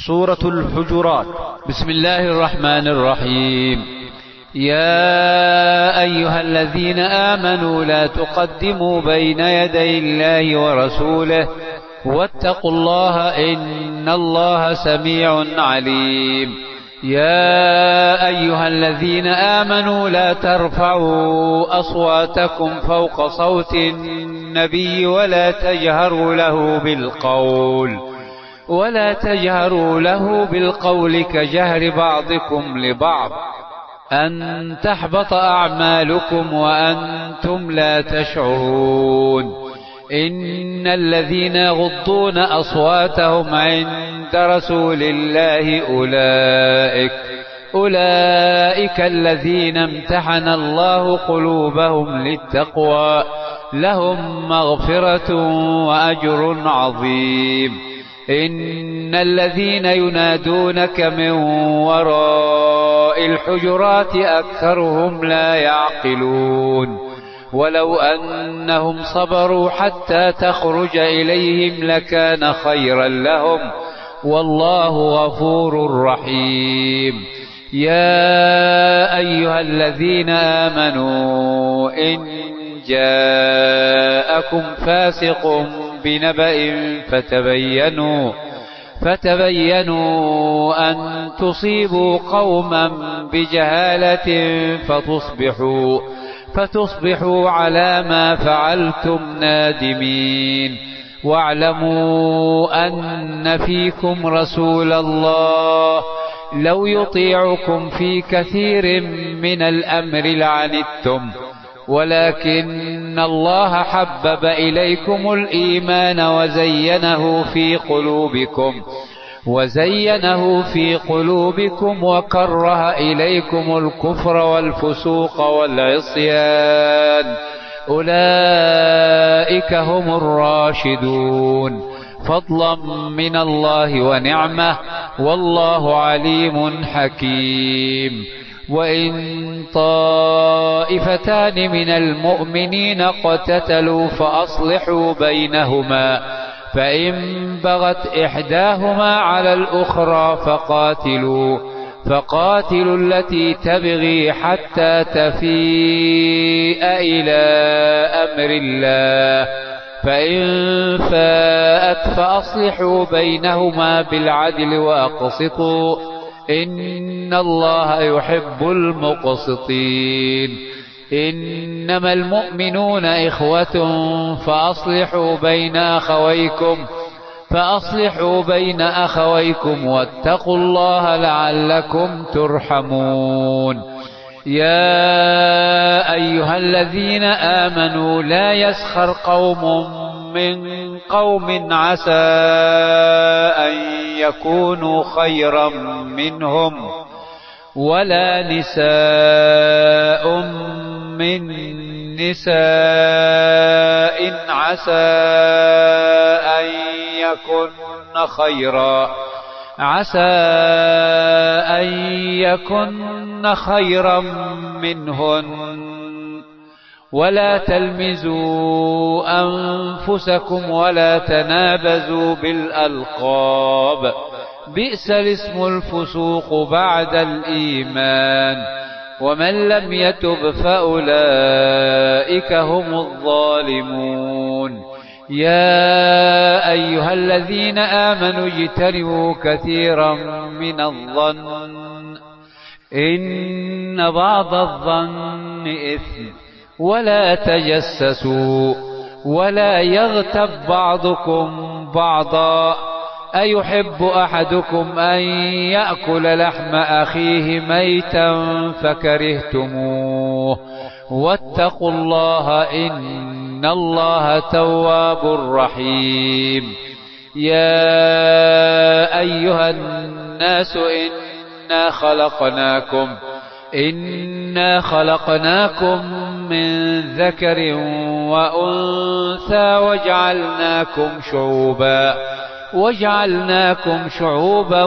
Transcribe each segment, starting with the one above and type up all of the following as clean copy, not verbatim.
سورة الحجرات. بسم الله الرحمن الرحيم. يا أيها الذين آمنوا لا تقدموا بين يدي الله ورسوله واتقوا الله إن الله سميع عليم. يا أيها الذين آمنوا لا ترفعوا أصواتكم فوق صوت النبي ولا تجهروا له بالقول كجهر بعضكم لبعض أن تحبط أعمالكم وأنتم لا تشعرون. إن الذين يغضون أصواتهم عند رسول الله أولئك الذين امتحن الله قلوبهم للتقوى لهم مغفرة وأجر عظيم. إن الذين ينادونك من وراء الحجرات أكثرهم لا يعقلون. ولو أنهم صبروا حتى تخرج إليهم لكان خيرا لهم والله غفور رحيم. يا أيها الذين آمنوا إن جاءكم فاسق بنبأ فتبينوا أن تصيبوا قوما بجهالة فتصبحوا على ما فعلتم نادمين. واعلموا أن فيكم رسول الله لو يطيعكم في كثير من الأمر لعنتم ولكن الله حبب إليكم الإيمان وزينه في قلوبكم وكره إليكم الكفر والفسوق والعصيان أولئك هم الراشدون فضلا من الله ونعمة والله عليم حكيم. وإن طائفتان من المؤمنين اقتتلوا فأصلحوا بينهما فإن بغت إحداهما على الأخرى فقاتلوا التي تبغي حتى تفيء إلى أمر الله فإن فاءت فأصلحوا بينهما بالعدل وأقسطوا إن الله يحب المقسطين. إنما المؤمنون إخوة فأصلحوا بين أخويكم واتقوا الله لعلكم ترحمون. يا أيها الذين آمنوا لا يسخر قوم من قوم عسى أن يكونوا خيرا منهم ولا نساء من نساء عسى أن يكن خيرا منهن ولا تلمزوا أنفسكم ولا تنابزوا بالألقاب بئس الاسم الفسوق بعد الإيمان ومن لم يتب فأولئك هم الظالمون. يا أيها الذين آمنوا اجتنبوا كثيرا من الظن إن بعض الظن إثم ولا تجسسوا ولا يغتب بعضكم بعضا أيحب أحدكم أن يأكل لحم أخيه ميتا فكرهتموه واتقوا الله إن الله تواب رحيم. يا أيها الناس إنا خلقناكم من ذكر وأنثى وجعلناكم شعوبا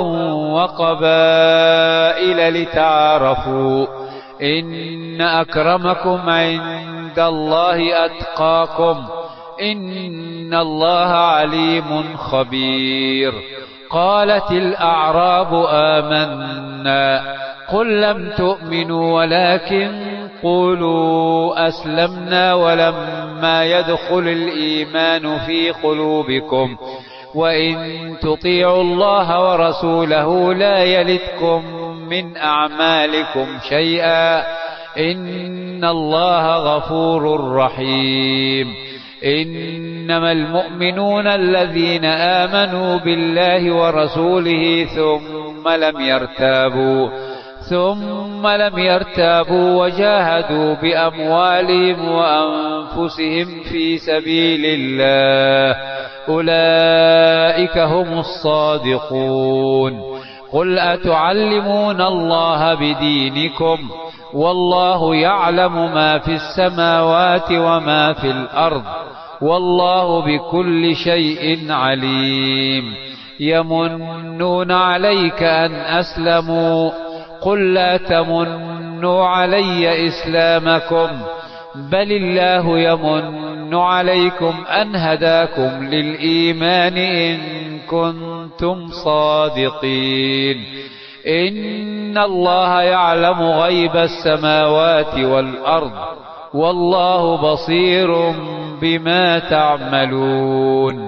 وقبائل لتعارفوا إن أكرمكم عند الله أتقاكم إن الله عليم خبير. قالت الأعراب آمنا قل لم تؤمنوا ولكن قولوا أسلمنا ولما يدخل الإيمان في قلوبكم وإن تطيعوا الله ورسوله لا يلتكم من أعمالكم شيئا إن الله غفور رحيم. إنما المؤمنون الذين آمنوا بالله ورسوله ثم لم يرتابوا وجاهدوا بأموالهم وأنفسهم في سبيل الله أولئك هم الصادقون. قل أتعلمون الله بدينكم والله يعلم ما في السماوات وما في الأرض والله بكل شيء عليم. يمنون عليك أن أسلموا قل لا تمنوا علي إسلامكم بل الله يمن عليكم أن هداكم للإيمان إن كنتم صادقين. إن الله يعلم غيب السماوات والأرض والله بصير بما تعملون.